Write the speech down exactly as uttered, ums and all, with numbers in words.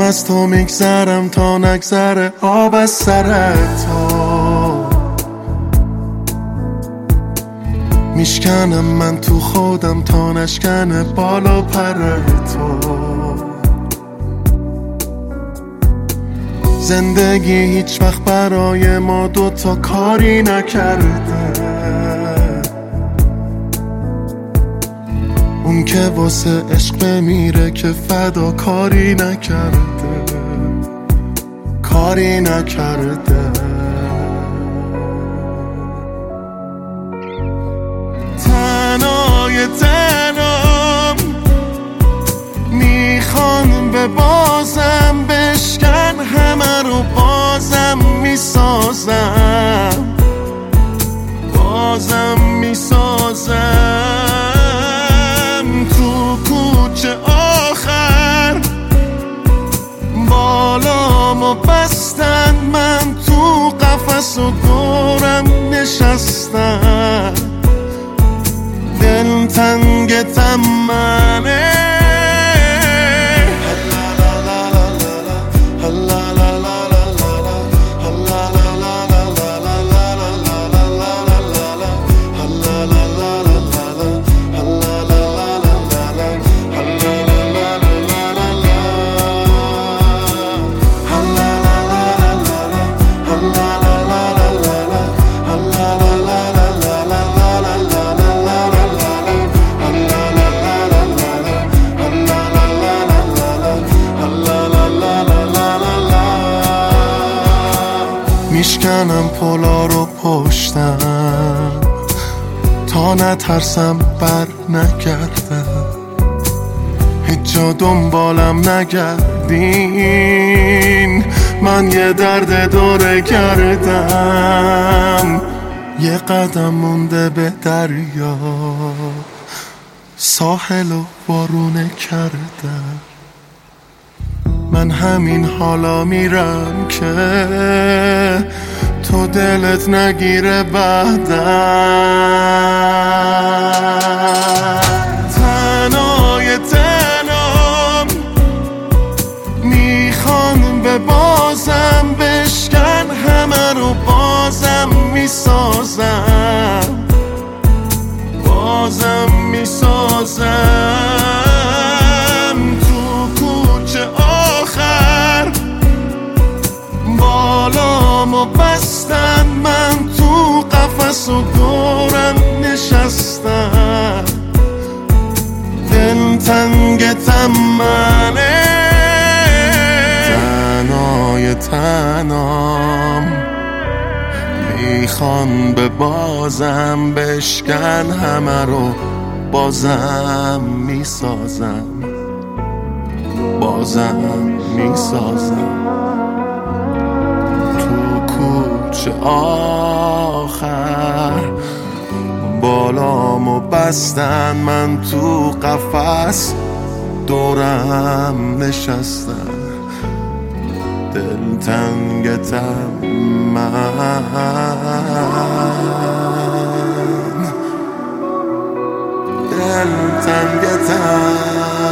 از تو میگذرم تا نگذره آب از سر تو. میشکنم من تو خودم تا نشکنه بالا پر تو. زندگی هیچ وقت برای ما دوتا کاری نکرده. اون که واسه عشق بمیره که فدا کاری نکرده، کاری نکرده. تنهای تنام میخوان به بازم بشکن همه رو بازم میسازم، بازم میسازم. تو کوچه آخر بالامو بستن، من تو قفس و دورم نشستم. دل تنگ تمنه میشکنم پلا رو پشتم تا نترسم بر نگردم. هیچ جا دنبالم نگردین، من یه درد دوره کردم. یه قدم مونده به دریا، ساحل و وارونه کردم. من همین حالا میرم که تو دلت نگیره بعدم. تنهای تنام میخوان به بازم بشکن همه رو بازم میسازم، بازم میسازم. بالامو بستن، من تو قفس و دورم نشستم. دل تنگ تمنه تنهای تنام میخوان به بازم بشکن همه رو بازم میسازم، بازم میسازم. کوچه آخر بالامو بستن، من تو قفس دورم نشستم. دل تنگ تمن، دل تنگ تمن.